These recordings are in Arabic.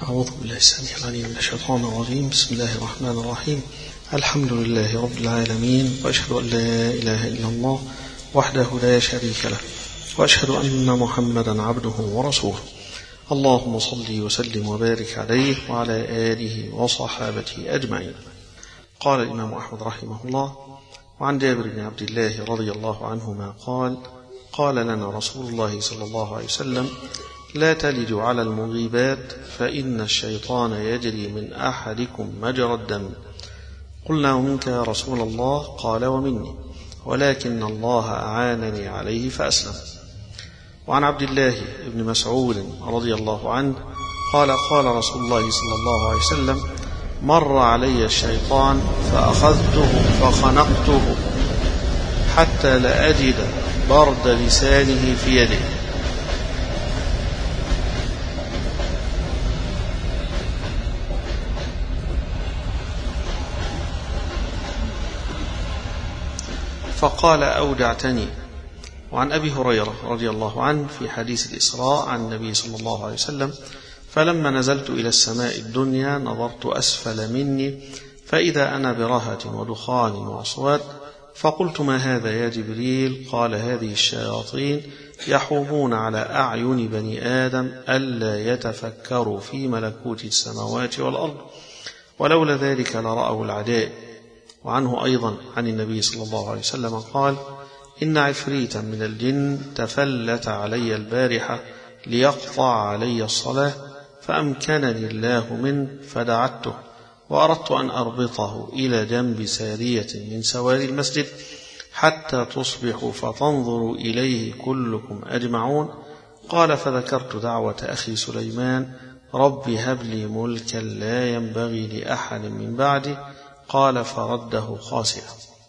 أعوذ بالله السميع العليم من الشيطان الرجيم. بسم الله الرحمن الرحيم. الحمد لله رب العالمين، وأشهد أن لا إله إلا الله وحده لا شريك له، وأشهد أن محمدا عبده ورسوله. اللهم صل وسلم وبارك عليه وعلى آله وصحابته أجمعين. قال الإمام أحمد رحمه الله: وعن جابر بن عبد الله رضي الله عنهما قال لنا رسول الله صلى الله عليه وسلم: لا تلجوا على المغيبات فإن الشيطان يجري من أحدكم مجرى الدم. قلنا: ومنك يا رسول الله؟ قال: ومني، ولكن الله أعانني عليه فأسلم. وعن عبد الله بن مسعود رضي الله عنه قال رسول الله صلى الله عليه وسلم: مر علي الشيطان فأخذته فخنقته حتى لا أجد برد لسانه في يده. فقال: أودعتني. وعن أبي هريرة رضي الله عنه في حديث الإسراء عن النبي صلى الله عليه وسلم: فلما نزلت إلى السماء الدنيا نظرت أسفل مني فإذا أنا برهة ودخان وأصوات، فقلت: ما هذا يا جبريل؟ قال: هذه الشياطين يحومون على أعين بني آدم ألا يتفكروا في ملكوت السماوات والأرض، ولولا ذلك لرأوا العجائب. وعنه أيضا عن النبي صلى الله عليه وسلم قال: إن عفريتا من الجن تفلت علي البارحة ليقطع علي الصلاة، فأمكنني الله منه فدعته، وأردت أن أربطه إلى جنب سارية من سواري المسجد حتى تصبحوا فتنظروا إليه كلكم أجمعون. قال: فذكرت دعوة أخي سليمان: رب هب لي ملكا لا ينبغي لأحد من بعدي. قال: فرده خاسئا.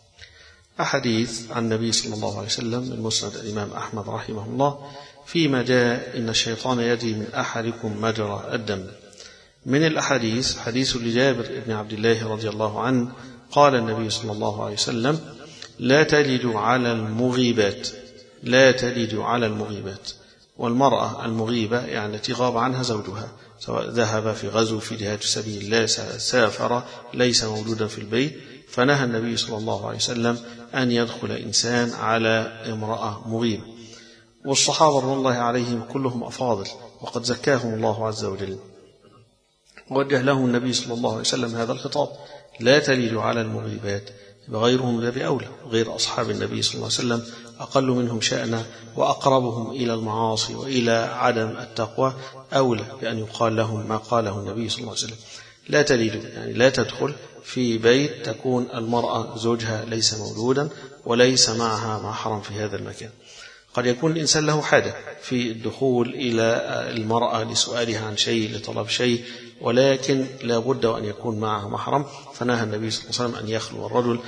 أحاديث عن النبي صلى الله عليه وسلم من مسند الإمام أحمد رحمه الله فيما جاء إن الشيطان يجري من أحدكم مجرى الدم. من الأحاديث حديث لجابر بن عبد الله رضي الله عنه قال النبي صلى الله عليه وسلم: لا تلجوا على المغيبات. لا تلجوا على المغيبات. والمرأة المغيبة يعني التي غاب عنها زوجها، سواء ذهب في غزو في جهاد في سبيل الله، سافر، ليس موجودا في البيت، فنهى النبي صلى الله عليه وسلم أن يدخل إنسان على امرأة مغيبة. والصحابة رضي الله عليهم كلهم أفاضل، وقد زكاهم الله عز وجل، وجه لهم النبي صلى الله عليه وسلم هذا الخطاب: لا تلجوا على المغيبات. غيرهم باب أولى، غير أصحاب النبي صلى الله عليه وسلم أقل منهم شأنا وأقربهم إلى المعاصي وإلى عدم التقوى أولى بأن يقال لهم ما قاله النبي صلى الله عليه وسلم: لا تلجوا، يعني لا تدخل في بيت تكون المرأة زوجها ليس موجودا وليس معها محرم في هذا المكان. قد يكون الإنسان له حاجة في الدخول إلى المرأة لسؤالها عن شيء، لطلب شيء، ولكن لا بد أن يكون معها محرم، فنهى النبي صلى الله عليه وسلم أن يخلو الرجل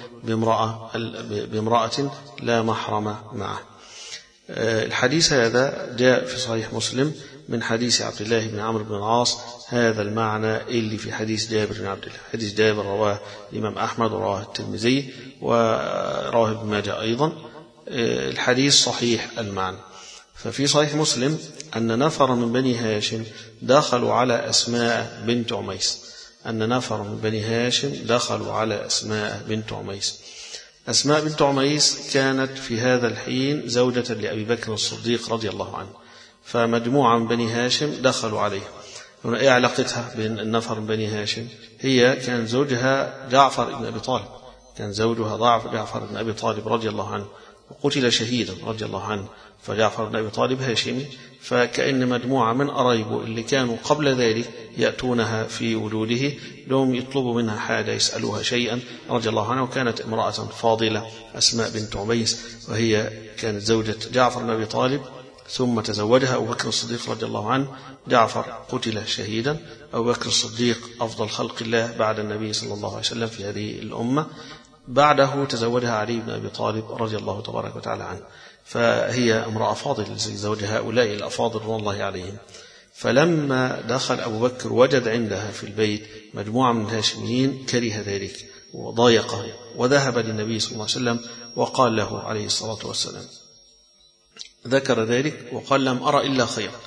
بامرأة لا محرم معه. الحديث هذا جاء في صحيح مسلم من حديث عبد الله بن عمرو بن العاص هذا المعنى اللي في حديث جابر بن عبد الله. حديث جابر رواه الإمام أحمد ورواه الترمذي ورواه ابن ماجه أيضا. الحديث صحيح المعنى. ففي صحيح مسلم أن نفر من بني هاشم دخلوا على أسماء بنت عميس. أن نفر من بني هاشم دخلوا على أسماء بنت عميس. أسماء بنت عميس كانت في هذا الحين زوجة لأبي بكر الصديق رضي الله عنه، فمجموعة من بني هاشم دخلوا عليه. إيه علاقتها بين النفر من بني هاشم؟ هي كان زوجها جعفر بن أبي طالب، كان زوجها جعفر بن أبي طالب رضي الله عنه، وقتل شهيدا رضي الله عنه، فجعفر بن أبي طالب هاشمي، فكأن مجموعة من قرايبه اللي كانوا قبل ذلك يأتونها في وجوده لهم يطلبوا منها حاجة، يسألوها شيئا رضي الله عنها. وكانت امرأة فاضلة أسماء بنت عميس، وهي كانت زوجة جعفر بن أبي طالب، ثم تزوجها أبو بكر الصديق رضي الله عنه. جعفر قتل شهيدا، أبو بكر الصديق أفضل خلق الله بعد النبي صلى الله عليه وسلم في هذه الأمة، بعده تزوجها علي بن أبي طالب رضي الله تبارك وتعالى عنه. فهي امرأة فاضلة زوج هؤلاء الأفاضل رضي الله عليهم. فلما دخل أبو بكر وجد عندها في البيت مجموعة من الهاشميين كره ذلك وضايقه، وذهب للنبي صلى الله عليه وسلم وقال له عليه الصلاة والسلام، ذكر ذلك وقال: لم أرى إلا خير،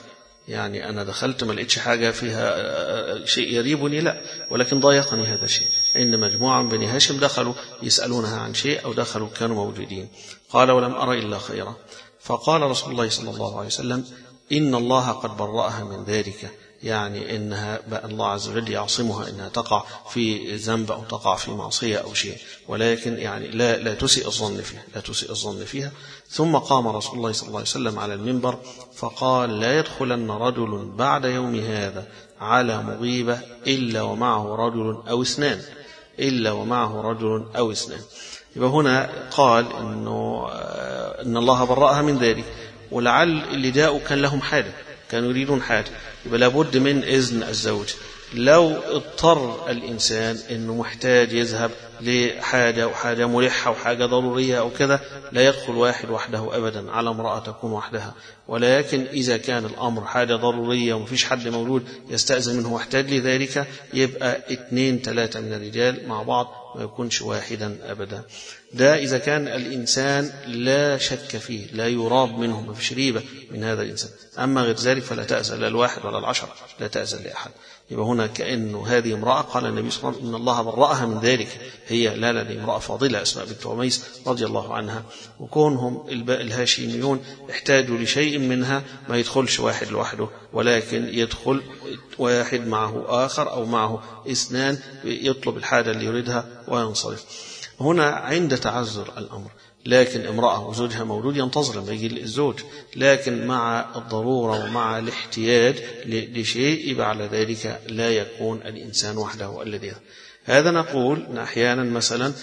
يعني أنا دخلت ما لقيتش حاجة فيها شيء يريبني، لا، ولكن ضايقني هذا الشيء، إن مجموعة من بني هاشم دخلوا يسألونها عن شيء أو دخلوا كانوا موجودين. قال ولم أرى إلا خيرا. فقال رسول الله صلى الله عليه وسلم إن الله قد برأها من ذلك، يعني إنها الله عز وجل يعصمها إنها تقع في ذنب أو تقع في معصية أو شيء، ولكن يعني لا تسيء الظن فيها، لا تسيء الظن فيها. ثم قام رسول الله صلى الله عليه وسلم على المنبر فقال لا يدخلن رجل بعد يوم هذا على مغيبة إلا ومعه رجل أو اثنان، إلا ومعه رجل أو اثنان. يبقى هنا قال إن الله برأها من ذلك، ولعل اللي جاءوا كان لهم حاجة، كانوا يريدون حاجة، يبقى لابد من إذن الزوج. لو اضطر الإنسان أنه محتاج يذهب لحاجة وحاجة ملحة وحاجة ضرورية أو كذا، لا يدخل واحد وحده أبدا على امرأة تكون وحدها. ولكن إذا كان الأمر حاجة ضرورية ومفيش حد موجود يستأذن منه واحتاج لذلك، يبقى 2-3 من الرجال مع بعض، ما يكونش واحدا أبدا. ده إذا كان الإنسان لا شك فيه، لا يراب منه، ما فيش ريبة من هذا الإنسان. أما غير ذلك فلا تأذن لا الواحد ولا 10، لا تأذن لأحد. يبقى هنا كأنه هذه امرأة قال النبي صلى الله عليه وسلم إن الله برأها من ذلك، هي لا امرأة فاضلة أسماء بنت عميس رضي الله عنها، وكونهم الهاشميون احتاجوا لشيء منها ما يدخلش واحد لوحده، ولكن يدخل واحد معه آخر أو معه اثنان، يطلب الحاجة اللي يريدها وينصرف. هنا عند تعذر الأمر، لكن امرأة وزوجها موجود ينتظر لما يجي الزوج، لكن مع الضرورة ومع الاحتياج لشيء يبقى على ذلك لا يكون الإنسان وحده الذي هذا. نقول إن أحيانا مثلا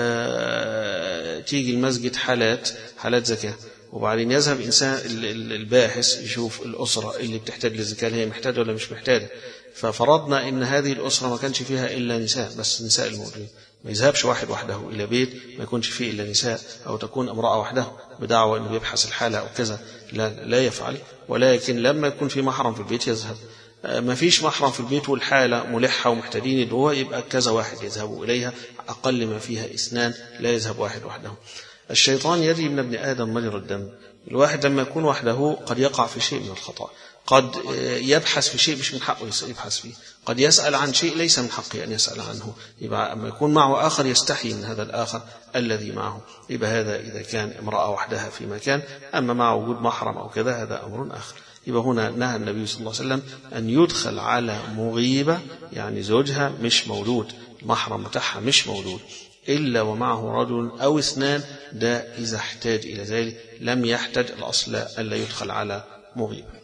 تيجي المسجد حالات زكاة، وبعدين يذهب إنسان الباحث يشوف الأسرة اللي بتحتاج للزكاة هي محتاجة ولا مش محتاجة، ففرضنا إن هذه الأسرة ما كانش فيها إلا نساء، بس نساء الموجودين، ما يذهبش واحد وحده إلى بيت ما يكونش فيه إلا نساء، أو تكون امرأة وحده بدعوة أنه يبحث الحالة أو كذا، لا يفعل. ولكن لما يكون في محرم في البيت يذهب. ما فيش محرم في البيت والحالة ملحة ومحتاجين يدعوها، يبقى كذا واحد يذهبوا إليها، أقل ما فيها 2، لا يذهب واحد وحده. الشيطان يجري من ابن آدم مجرى الدم. الواحد لما يكون وحده قد يقع في شيء من الخطأ، قد يبحث في شيء مش من حقه يبحث فيه، قد يسأل عن شيء ليس من حقه أن يسأل عنه. يبقى أما يكون معه آخر يستحي من هذا الآخر الذي معه. يبقى هذا إذا كان امرأة وحدها في مكان، أما مع وجود محرم أو كذا هذا أمر آخر. يبقى هنا نهى النبي صلى الله عليه وسلم أن يدخل على مغيبة، يعني زوجها مش موجود، المحرم بتاعها مش موجود، إلا ومعه رجل أو 2. ده إذا احتاج إلى ذلك، لم يحتاج الأصل ألا يدخل على مغيبة.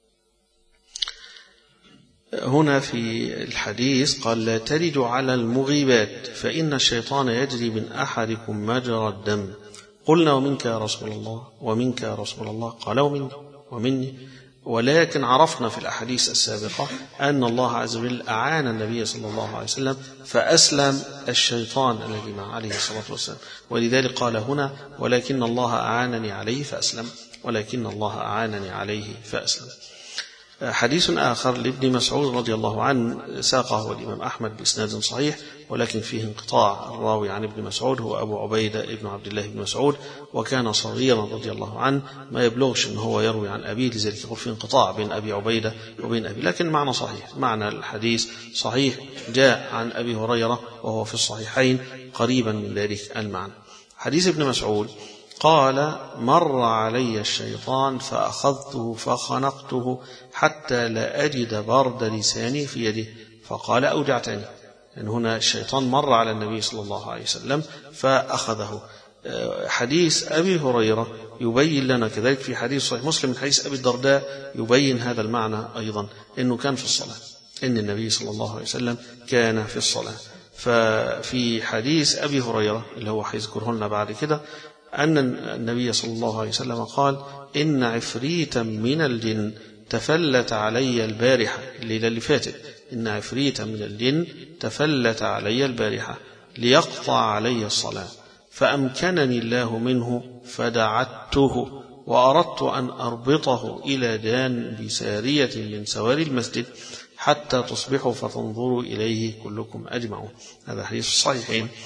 هنا في الحديث قال لا تلجوا على المغيبات فإن الشيطان يجري من أحدكم مجرى الدم. قلنا ومنك يا رسول الله، ومنك يا رسول الله، قال ومني. ولكن عرفنا في الأحاديث السابقة أن الله عز وجل أعان النبي صلى الله عليه وسلم فأسلم الشيطان الذي معه عليه الصلاة والسلام، ولذلك قال هنا ولكن الله أعانني عليه فأسلم، ولكن الله أعانني عليه فأسلم. حديث آخر لابن مسعود رضي الله عنه ساقه الإمام أحمد بإسناد صحيح، ولكن فيه انقطاع. الراوي عن ابن مسعود هو أبو عبيدة ابن عبد الله بن مسعود، وكان صغيرا رضي الله عنه، ما يبلغش أنه هو يروي عن أبيه، لذلك يقول في انقطاع بين أبي عبيدة وبين أبي، لكن معنى صحيح، معنى الحديث صحيح. جاء عن أبي هريرة وهو في الصحيحين قريبا من ذلك المعنى. حديث ابن مسعود قال مر علي الشيطان فأخذته فخنقته حتى لا أجد برد لساني في يده، فقال أوجعتني. يعني هنا الشيطان مر على النبي صلى الله عليه وسلم فأخذه. حديث أبي هريرة يبين لنا كذلك في حديث صحيح مسلم من حديث أبي الدرداء يبين هذا المعنى أيضا، أنه كان في الصلاة، إن النبي صلى الله عليه وسلم كان في الصلاة. ففي حديث أبي هريرة اللي هو هيذكره لنا بعد كده أن النبي صلى الله عليه وسلم قال إن عفريتا من الجن تفلت علي البارحة، الليلة اللي فاتت، إن عفريتا من الجن تفلت علي البارحة ليقطع علي الصلاة، فأمكنني الله منه فدعته، وأردت أن أربطه إلى جانب سارية من سواري المسجد حتى تصبحوا فتنظروا إليه كلكم أجمعون. هذا حديث الصحيحين.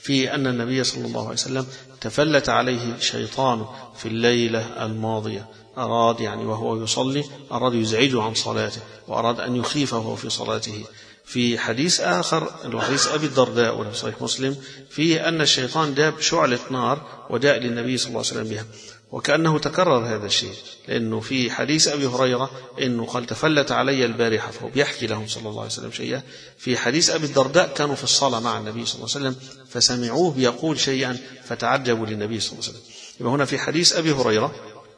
في أن النبي صلى الله عليه وسلم تفلت عليه شيطان في الليلة الماضية، أراد يعني وهو يصلي أراد يزعجه عن صلاته وأراد أن يخيفه في صلاته. في حديث آخر حديث أبي الدرداء وفي صحيح مسلم فيه أن الشيطان داب شعلة نار وجاء للنبي صلى الله عليه وسلم بها، وكأنه تكرر هذا الشيء، لأنه في حديث أبي هريرة إنه قال تفلت علي البارحة، فهو بيحكي لهم صلى الله عليه وسلم شيئا. في حديث أبي الدرداء كانوا في الصلاة مع النبي صلى الله عليه وسلم فسمعوه يقول شيئا فتعجبوا للنبي صلى الله عليه وسلم. يبقى هنا في حديث أبي هريرة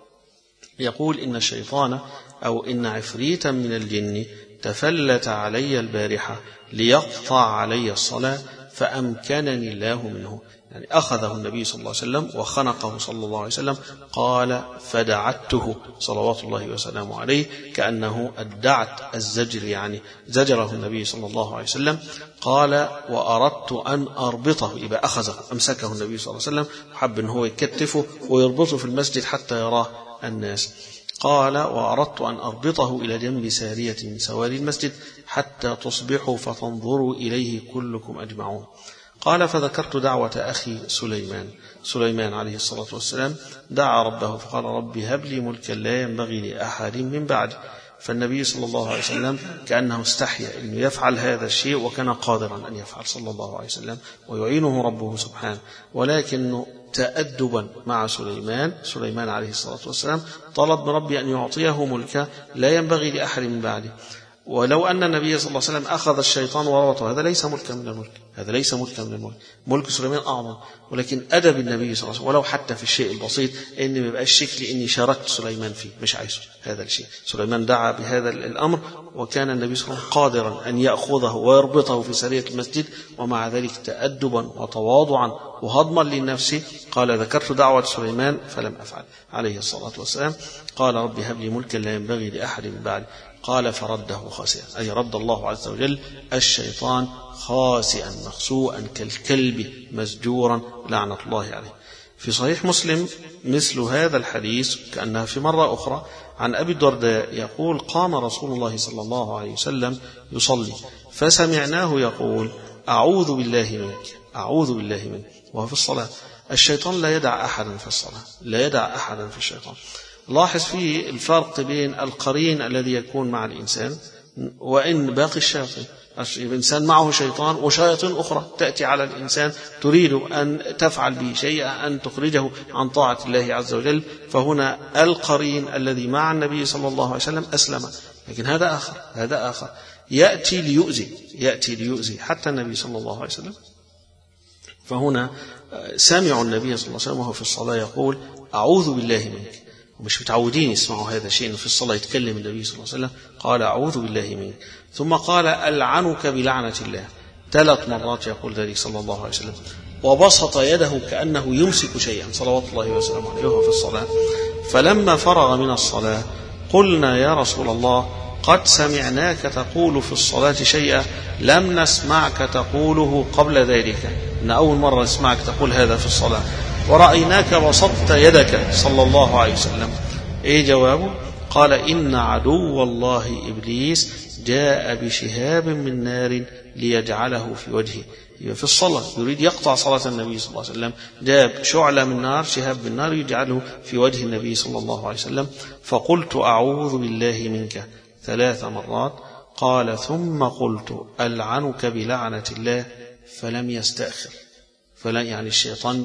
يقول إن الشيطان أو إن عفريتا من الجن تفلت علي البارحة ليقطع علي الصلاة فأمكنني الله منه، يعني أخذه النبي صلى الله عليه وسلم وخنقه صلى الله عليه وسلم. قال فدعته صلوات الله وسلامه عليه، كأنه الدعت الزجر، يعني زجره النبي صلى الله عليه وسلم. قال وأردت أن أربطه، يبقى أخذه أمسكه النبي صلى الله عليه وسلم وحب أن هو يكتفه ويربطه في المسجد حتى يراه الناس. قال وأردت أن أربطه إلى جنب سارية من سواري المسجد حتى تصبحوا فتنظروا إليه كلكم أجمعون. قال فذكرت دعوة أخي سليمان عليه الصلاة والسلام، دعا ربه فقال رب هب لي ملكا لا ينبغي لأحد من بعدي. فالنبي صلى الله عليه وسلم كأنه استحيا أن يفعل هذا الشيء، وكان قادرا أن يفعل صلى الله عليه وسلم ويعينه ربه سبحانه، ولكنه تأدبا مع سليمان عليه الصلاة والسلام طلب من ربي أن يعطيه ملكا لا ينبغي لأحد من بعده. ولو أن النبي صلى الله عليه وسلم أخذ الشيطان وربطه هذا ليس ملكا من الملك، هذا ليس ملكا من الملك، ملك سليمان أعظم. ولكن أدب النبي صلى الله عليه وسلم ولو حتى في الشيء البسيط إن ما يبقاش شكلي إني شاركت سليمان فيه، مش عايزه هذا الشيء. سليمان دعا بهذا الأمر، وكان النبي صلى الله عليه وسلم قادرا أن يأخذه ويربطه في سارية المسجد، ومع ذلك تأدبا وتواضعا وهضما للنفس قال ذكرت دعوة سليمان فلم أفعل عليه الصلاة والسلام. قال رب هب لي ملكا لا ينبغي لأحد من بعدي. قال فرده خاسئا، أي رد الله عز وجل الشيطان خاسئا مخسوءا كالكلب مسجورا لعنة الله عليه. في صحيح مسلم مثل هذا الحديث كأنها في مرة أخرى عن أبي الدرداء يقول قام رسول الله صلى الله عليه وسلم يصلي فسمعناه يقول أعوذ بالله منك أعوذ بالله منك، وهو في الصلاة. الشيطان لا يدع أحدا في الصلاة، لا يدع أحدا في الشيطان. لاحظ فيه الفرق بين القرين الذي يكون مع الإنسان وإن باقي الشياطين. الإنسان معه شيطان وشياطين أخرى تأتي على الإنسان تريد أن تفعل به شيئا، أن تخرجه عن طاعة الله عز وجل. فهنا القرين الذي مع النبي صلى الله عليه وسلم أسلم، لكن هذا آخر يأتي ليؤذي حتى النبي صلى الله عليه وسلم. فهنا سمع النبي صلى الله عليه وسلم وهو في الصلاة يقول أعوذ بالله منك، ومش متعودين يسمعوا هذا الشيء في الصلاة يتكلم النبي صلى الله عليه وسلم. قال أعوذ بالله منك، ثم قال ألعنك بلعنة الله 3 مرات يقول ذلك صلى الله عليه وسلم، وبسط يده كأنه يمسك شيئا صلوات الله وسلامه عليه وهو في الصلاة. فلما فرغ من الصلاة قلنا يا رسول الله قد سمعناك تقول في الصلاة شيئا لم نسمعك تقوله قبل ذلك، إن أول مرة نسمعك تقول هذا في الصلاة، ورأيناك بسطت يدك صلى الله عليه وسلم. إيه جوابه؟ قال إن عدو الله إبليس جاء بشهاب من نار ليجعله في وجهه. في الصلاة يريد يقطع صلاة النبي صلى الله عليه وسلم، جاب شعلة من نار، شهاب من نار يجعله في وجه النبي صلى الله عليه وسلم. فقلت أعوذ بالله منك 3 مرات. قال ثم قلت ألعنك بلعنة الله، فلم يستأخر. فلا يعني الشيطان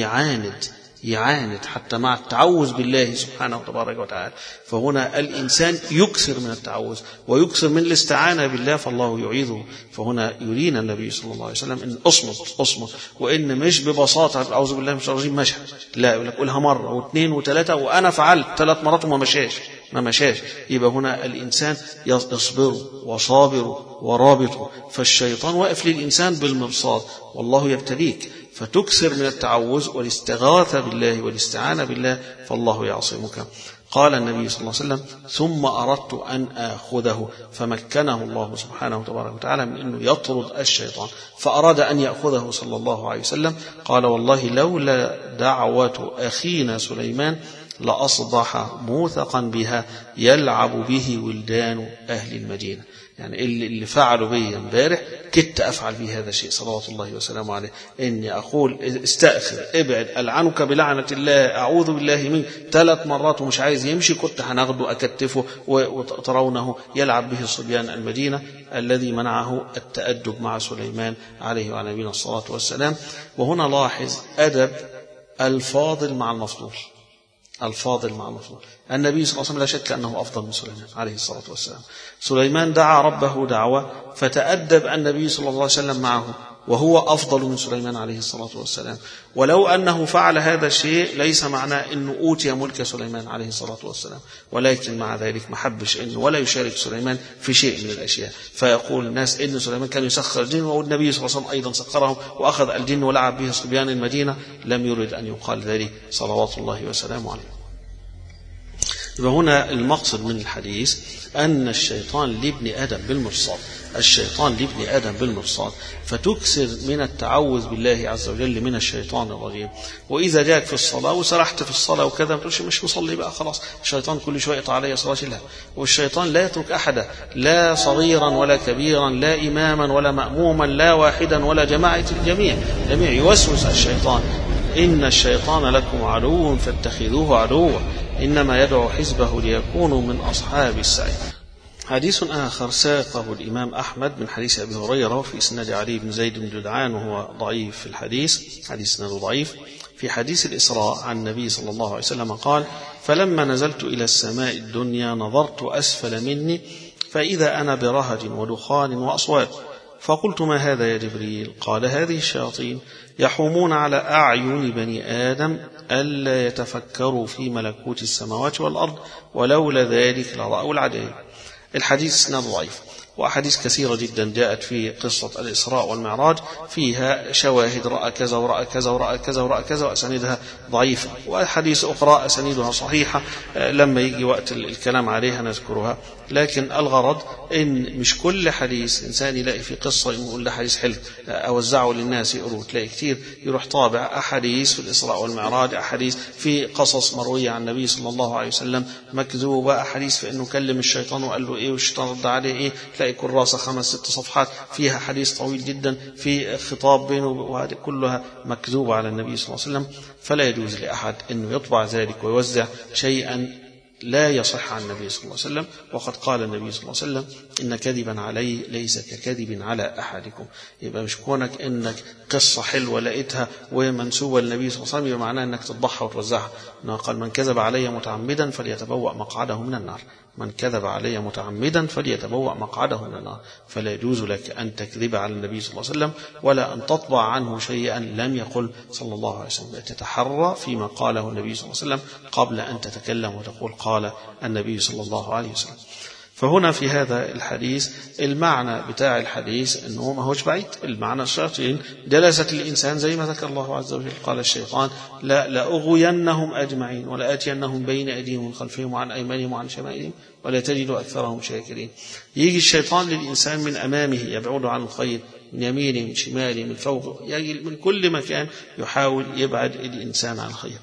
يعاند حتى مع التعوذ بالله سبحانه وتبارك وتعالى. فهنا الإنسان يكثر من التعوذ ويكثر من الاستعانة بالله فالله يعيذه. فهنا يرينا النبي صلى الله عليه وسلم إن أصمت، وإن مش ببساطة أعوذ بالله من الشيطان الرجيم مشهد، لا، يقول لك قولها مرة و2 و3 وأنا فعلت 3 مرات وما مشاش. يبقى هنا الإنسان يصبر وصابر ورابط، فالشيطان واقف للإنسان بالمرصاد والله يبتليك، فتكثر من التعوذ والاستغاثة بالله والاستعانة بالله فالله يعصمك. قال النبي صلى الله عليه وسلم ثم أردت أن آخذه، فمكنه الله سبحانه وتبارك وتعالى من أنه يطرد الشيطان، فأراد أن يأخذه صلى الله عليه وسلم. قال والله لولا دعوة أخينا سليمان لأصبح موثقا بها يلعب به ولدان أهل المدينة. يعني اللي فعلوا بي امبارح كدت أفعل به هذا الشيء صلوات الله وسلامه عليه، إني أقول استأخر، ابعد، ألعنك بلعنة الله، أعوذ بالله منك 3 مرات ومش عايز يمشي، كنت هناخده أكتفه وترونه يلعب به صبيان المدينة الذي منعه التأدب مع سليمان عليه وعلى نبينا الصلاة والسلام. وهنا لاحظ أدب الفاضل مع المفضول. الفاضل مع المفضول. النبي صلى الله عليه وسلم لا شك أنه أفضل من سليمان عليه الصلاة والسلام. سليمان دعا ربه دعوة فتأدب النبي صلى الله عليه وسلم معه، وهو أفضل من سليمان عليه الصلاة والسلام. ولو أنه فعل هذا الشيء ليس معناه أنه أوتي ملك سليمان عليه الصلاة والسلام، ولكن مع ذلك محبش أنه ولا يشارك سليمان في شيء من الأشياء. فيقول الناس إن سليمان كان يسخر الجن، والنبي صلى الله عليه وسلم أيضا سخرهم وأخذ الجن ولعب به صبيان المدينة. لم يرد أن يقال ذلك صلوات الله وسلامه عليه. وهنا المقصد من الحديث أن الشيطان لابن آدم بالمرصاد، الشيطان لابن آدم بالمرصاد، فتكثر من التعوذ بالله عز وجل من الشيطان الرجيم. وإذا جاءك في الصلاة وسرحت في الصلاة وكذا ما تقولش مش مصلي بقى خلاص، الشيطان كل شوية يقطع علي صلاتي، لا. والشيطان لا يترك أحدا، لا صغيرا ولا كبيرا، لا إماما ولا مأموما، لا واحدا ولا جماعة، الجميع يوسوس الشيطان. إن الشيطان لكم عدو فاتخذوه عدوا إنما يدعو حزبه ليكونوا من أصحاب السعير. حديث آخر ساقه الإمام أحمد من حديث أبي هريرة في إسناد علي بن زيد بن جدعان، وهو ضعيف في الحديث، حديث إسناده ضعيف. في حديث الإسراء عن النبي صلى الله عليه وسلم قال: فلما نزلت إلى السماء الدنيا نظرت أسفل مني فإذا أنا برهج ودخان وأصوات، فقلت: ما هذا يا جبريل؟ قال: هذه الشياطين يحومون على أعين بني آدم ألا يتفكروا في ملكوت السماوات والأرض، ولولا ذلك لرأوا العجائب. الحديث اسناد ضعيف، وأحاديث كثيرة جدا جاءت في قصة الإسراء والمعراج فيها شواهد، رأى كذا ورأى كذا ورأى كذا ورأى كذا، وأسانيدها ضعيفة، وأحاديث أخرى أسانيدها صحيحة لما يجي وقت الكلام عليها نذكرها. لكن الغرض إن مش كل حديث إنسان يلاقي في قصة يقول ده حديث حلو أوزعه للناس يقروا، تلاقي كتير يروح طابع أحاديث في الإسراء والمعراج، أحاديث في قصص مروية عن النبي صلى الله عليه وسلم مكذوبة، أحاديث في أنه كلم الشيطان وقال له إيه والشيطان رد عليه إيه، تلاقي كراسة 5-6 صفحات فيها حديث طويل جدا في خطاب بينه، وهذه كلها مكذوبة على النبي صلى الله عليه وسلم. فلا يجوز لأحد أنه يطبع ذلك ويوزع شيئا لا يصح عن النبي صلى الله عليه وسلم. وقد قال النبي صلى الله عليه وسلم: إن كذبا علي ليس ككذب على أحدكم. يبقى مش كونك إنك قصة حلوة لقيتها ومنسوبة للنبي صلى الله عليه وسلم يبقى معناه إنك تطبعها وتوزعها. إنه قال: من كذب علي متعمدا فليتبوأ مقعده من النار، من كذب علي متعمدا فليتبوأ مقعده من النار. فلا يجوز لك أن تكذب على النبي صلى الله عليه وسلم ولا أن تطبع عنه شيئا لم يقل صلى الله عليه وسلم. تتحرى فيما قاله النبي صلى الله عليه وسلم قبل أن تتكلم وتقول قال النبي صلى الله عليه وسلم. فهنا في هذا الحديث المعنى بتاع الحديث أنه ما هوش بعيد، المعنى الشياطين جلست الإنسان زي ما ذكر الله عز وجل. قال الشيطان: لأغوينهم أجمعين ولآتينهم بين أيديهم ومن خلفهم وعن أيمانهم وعن شمائلهم ولا تجد أكثرهم شاكرين. يجي الشيطان للإنسان من أمامه يبعد عن الخير، من يمينه من شماله من فوقه، يجي من كل مكان يحاول يبعد الإنسان عن الخير.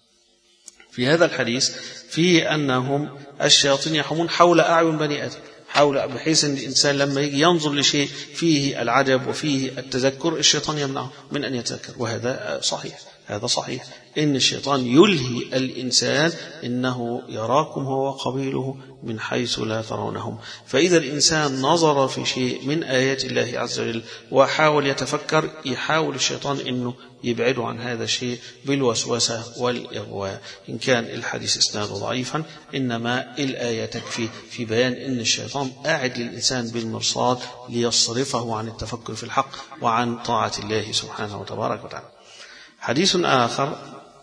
في هذا الحديث فيه أنهم الشياطين يحومون حول أعين بني آدم، بحيث أن الإنسان لما يجي ينظر لشيء فيه العجب وفيه التذكر الشيطان يمنعه من أن يتذكر. وهذا صحيح، هذا صحيح، إن الشيطان يلهي الإنسان إنه يراكم هو وقبيله من حيث لا ترونهم. فإذا الإنسان نظر في شيء من آيات الله عز وجل وحاول يتفكر، يحاول الشيطان إنه يبعده عن هذا الشيء بالوسوسة والإغواء. إن كان الحديث إسناده ضعيفا إنما الآية تكفي في بيان إن الشيطان قاعد للإنسان بالمرصاد ليصرفه عن التفكر في الحق وعن طاعة الله سبحانه وتبارك وتعالى. حديث آخر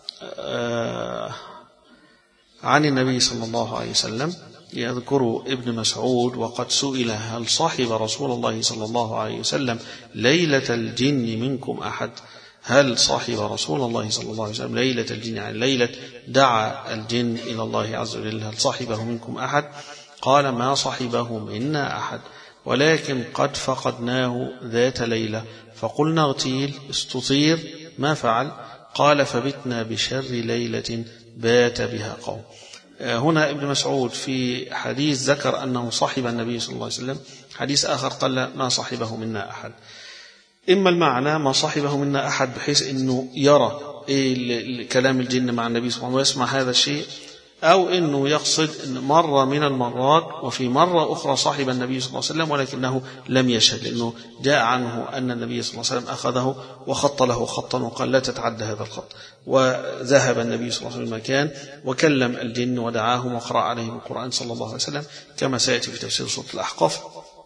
عن النبي صلى الله عليه وسلم يذكر ابن مسعود: وقد سئل هل صاحب رسول الله صلى الله عليه وسلم ليلة الجن منكم أحد؟ هل صاحب رسول الله صلى الله عليه وسلم ليلة الجن، يعني ليلة دعا الجن إلى الله عز وجل، هل صاحبه منكم أحد؟ قال: ما صاحبه منا أحد، ولكن قد فقدناه ذات ليلة، فقلنا اغتيل استطير، ما فعل؟ قال فبتنا بشر ليلة بات بها قوم. هنا ابن مسعود في حديث ذكر أنه صحب النبي صلى الله عليه وسلم، حديث آخر قال ما صحبه منا أحد. إما المعنى ما صحبه منا أحد بحيث أنه يرى كلام الجن مع النبي صلى الله عليه وسلم ويسمع هذا الشيء، أو أنه يقصد أن مرة من المرات وفي مرة أخرى صاحب النبي صلى الله عليه وسلم ولكنه لم يشهد، لأنه جاء عنه أن النبي صلى الله عليه وسلم أخذه وخط له خطا وقال لا تتعدى هذا الخط، وذهب النبي صلى الله عليه وسلم المكان وكلم الجن ودعاهم وقرأ عليهم القرآن صلى الله عليه وسلم كما سيأتي في تفسير سورة الأحقاف.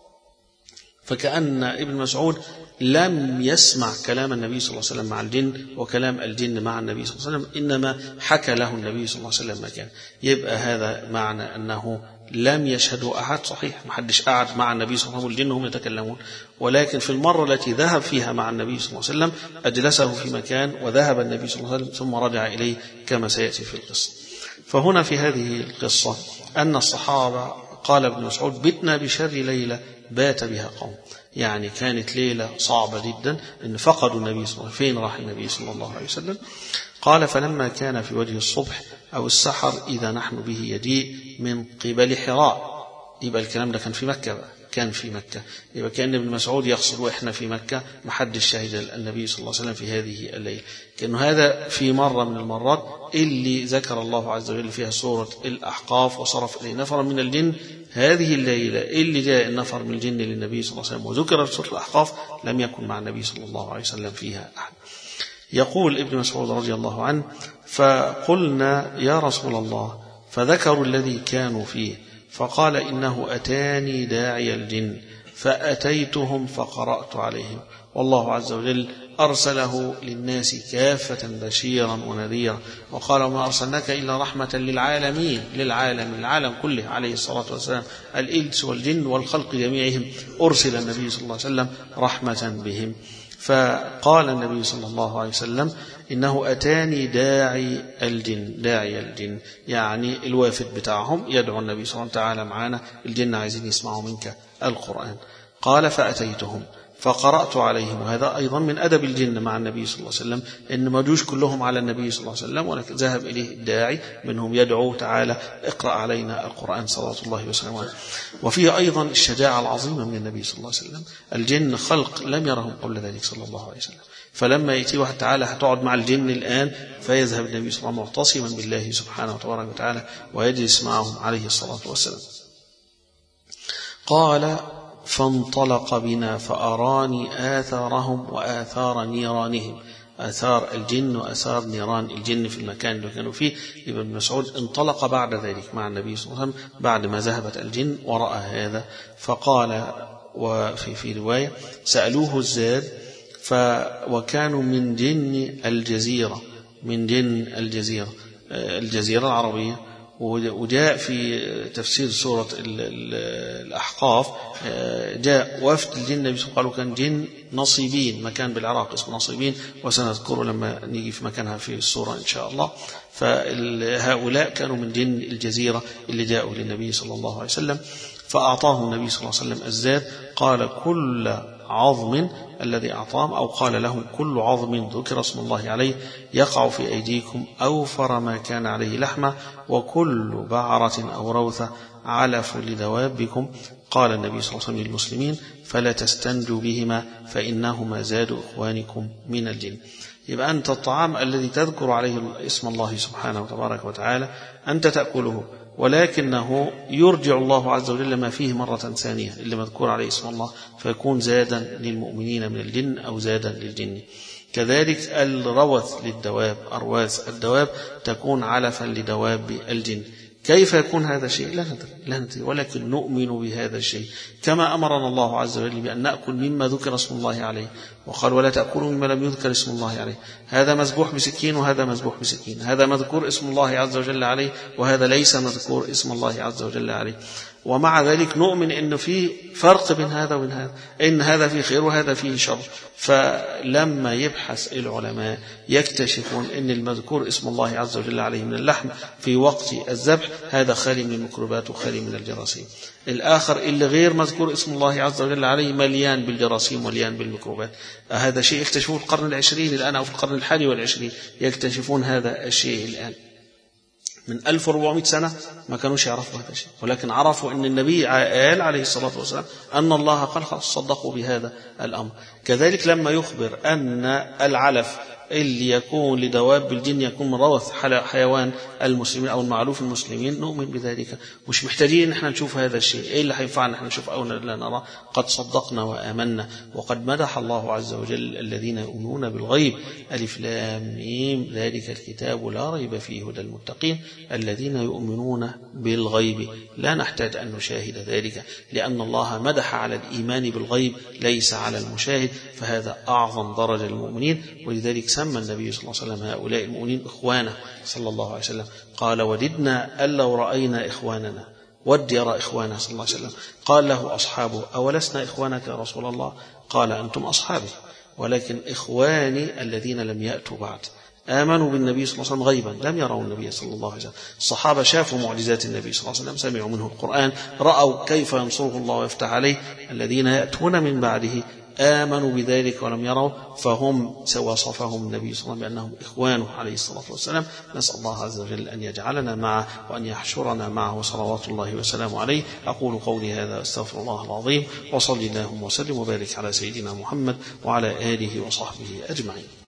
فكأن ابن مسعود لم يسمع كلام النبي صلى الله عليه وسلم مع الجن وكلام الجن مع النبي صلى الله عليه وسلم، إنما حكى له النبي صلى الله عليه وسلم مكان. يبقى هذا معنى أنه لم يشهده أحد، صحيح ما حدش قعد مع النبي صلى الله عليه وسلم والجن هم يتكلمون، ولكن في المرة التي ذهب فيها مع النبي صلى الله عليه وسلم أجلسه في مكان وذهب النبي صلى الله عليه وسلم ثم رجع إليه كما سيأتي في القصة. فهنا في هذه القصة أن الصحابة قال ابن مسعود بتنا بشر ليلة بات بها قوم، يعني كانت ليلة صعبة جدا إن فقدوا النبي صلى الله عليه وسلم. فين راح النبي صلى الله عليه وسلم؟ قال فلما كان في وجه الصبح أو السحر إذا نحن به يجيء من قبل حراء. يبقى الكلام ده كان في مكة بقى، كان في مكة. يبقى كأن ابن مسعود يقصد وإحنا في مكة محدش شهد النبي صلى الله عليه وسلم في هذه الليلة، كأنه هذا في مرة من المرات اللي ذكر الله عز وجل فيها سورة الأحقاف وصرف إليه نفر من الجن. هذه الليلة اللي جاء النفر من الجن للنبي صلى الله عليه وسلم وذكر في سورة الأحقاف لم يكن مع النبي صلى الله عليه وسلم فيها أحد. يقول ابن مسعود رضي الله عنه فقلنا يا رسول الله، فذكروا الذي كانوا فيه، فقال إنه أتاني داعي الجن فأتيتهم فقرأت عليهم، والله عز وجل أرسله للناس كافة بشيرا ونذيرا، وقال وما أرسلناك إلا رحمة للعالمين، العالم كله عليه الصلاة والسلام، الإنس والجن والخلق جميعهم أرسل النبي صلى الله عليه وسلم رحمة بهم. فقال النبي صلى الله عليه وسلم إنه أتاني داعي الجن، يعني الوافد بتاعهم يدعو النبي صلى الله عليه وسلم تعالى معنا الجن عايزين يسمعوا منك القرآن. قال فأتيتهم فقرأت عليهم، وهذا أيضا من أدب الجن مع النبي صلى الله عليه وسلم، إن ما جوش كلهم على النبي صلى الله عليه وسلم، ولكن ذهب إليه الداعي منهم يدعو تعالى اقرأ علينا القرآن صلوات الله وسلامه عليه. وفيه أيضا الشجاعة العظيمة من النبي صلى الله عليه وسلم. الجن خلق لم يرهم قبل ذلك صلى الله عليه وسلم، فلما يأتي واحد تعالى هتقعد مع الجن الآن، فيذهب النبي صلى الله عليه وسلم معتصما بالله سبحانه وتعالى ويجلس معهم عليه الصلاة والسلام. قال فانطلق بنا فأراني آثارهم وآثار نيرانهم، آثار الجن وآثار نيران الجن في المكان اللي كانوا فيه. ابن مسعود انطلق بعد ذلك مع النبي صلى الله عليه وسلم بعد ما ذهبت الجن ورأى هذا، فقال وفي رواية سألوه الزاد وكانوا من جن الجزيرة، الجزيرة العربية. وجاء في تفسير سورة الأحقاف جاء وفد الجن قالوا كان جن نصيبين، مكان بالعراق اسمه نصيبين، وسنذكره لما نيجي في مكانها في السورة إن شاء الله. فهؤلاء كانوا من جن الجزيرة اللي جاءوا للنبي صلى الله عليه وسلم، فأعطاه النبي صلى الله عليه وسلم الزاد. قال كل عظم الذي أعطاهم، أو قال لهم كل عظم ذكر اسم الله عليه يقع في أيديكم أوفر ما كان عليه لحمة، وكل بعرة أو روثة علف لدوابكم. قال النبي صلى الله عليه وسلم للمسلمين فلا تستنجوا بهما فإنهما زاد إخوانكم من الجن. يبقى أنت الطعام الذي تذكر عليه اسم الله سبحانه وتبارك وتعالى أنت تأكله، ولكنه يرجع الله عز وجل ما فيه مرة ثانية اللي مذكور عليه اسم الله، فيكون زادا للمؤمنين من الجن أو زادا للجن. كذلك الروث للدواب، أرواث الدواب تكون علفا لدواب الجن. كيف يكون هذا الشيء؟ لا ندري، ولكن نؤمن بهذا الشيء كما أمرنا الله عز وجل بأن نأكل مما ذكر اسم الله عليه، وقال ولا تأكلوا مما لم يذكر اسم الله عليه. هذا مذبوح بسكين وهذا مذبوح بسكين، هذا مذكور اسم الله عز وجل عليه وهذا ليس مذكور اسم الله عز وجل عليه. ومع ذلك نؤمن إنه في فرق بين هذا وبين هذا، إن هذا فيه خير وهذا فيه شر. فلما يبحث العلماء يكتشفون إن المذكور اسم الله عز وجل عليه من اللحم في وقت الذبح هذا خالي من الميكروبات وخالي من الجراثيم. الآخر اللي غير مذكور اسم الله عز وجل عليه مليان بالجراثيم مليان بالميكروبات. هذا شيء اكتشفوه في القرن العشرين الآن، أو في القرن 21 يكتشفون هذا الشيء الآن. من 1400 سنة ما كانوش يعرفوا هذا الشيء، ولكن عرفوا أن النبي قال عليه الصلاة والسلام أن الله قال خلاص صدقوا بهذا الأمر. كذلك لما يخبر أن العلف اللي يكون لدواب الجن يكون من روث حيوان المسلمين أو المعلوف المسلمين نؤمن بذلك، مش محتاجين نحن نشوف هذا الشيء. إيه اللي حينفعنا نحن نشوف أو لا نرى؟ قد صدقنا وآمنا. وقد مدح الله عز وجل الذين يؤمنون بالغيب ألف لام ميم ذلك الكتاب لا ريب فيه هدى المتقين الذين يؤمنون بالغيب. لا نحتاج أن نشاهد ذلك، لأن الله مدح على الإيمان بالغيب ليس على المشاهد، فهذا أعظم درجة المؤمنين. ولذلك سمى النبي صلى الله عليه وسلم هؤلاء المؤمنين إخوانا صلى الله عليه وسلم. قال وددنا أن لو رأينا إخواننا، ود يرى إخوانا صلى الله عليه وسلم. قال له أصحابه أولسنا إخوانك يا رسول الله؟ قال أنتم أصحابي، ولكن إخواني الذين لم يأتوا بعد آمنوا بالنبي صلى الله عليه وسلم غيبا لم يروا النبي صلى الله عليه وسلم. الصحابة شافوا معجزات النبي صلى الله عليه وسلم، سمعوا منه القرآن، رأوا كيف ينصره الله ويفتح عليه. الذين يأتون من بعده آمنوا بذلك ولم يروا، فهم وصفهم النبي صلى الله عليه وسلم بأنهم إخوانه عليه الصلاة والسلام. نسأل الله عز وجل أن يجعلنا معه وأن يحشرنا معه صلوات الله وسلامه عليه. أقول قولي هذا أستغفر الله العظيم، وصلي اللهم وسلم وبارك على سيدنا محمد وعلى آله وصحبه أجمعين.